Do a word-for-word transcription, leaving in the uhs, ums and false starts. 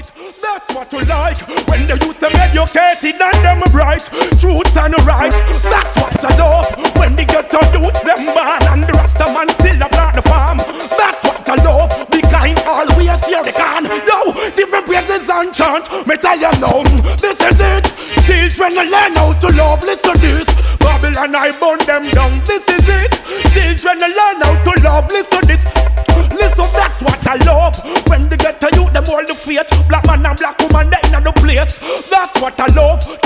right. That's what you like. When they used them educated and them bright. Truths and right. That's what I love. When they get to youth them bad and the rest of man still about the farm. That's what I love. Be kind always here they can. Yo, different praises and chant. Me tell you now, this is it. Children learn how to love. Listen this. Babylon I burn them down. This is it. Children learn how to love. Listen this. Listen, that's what I love. When they get to you, them all the faith. Black man and black woman, they in the place. That's what I love.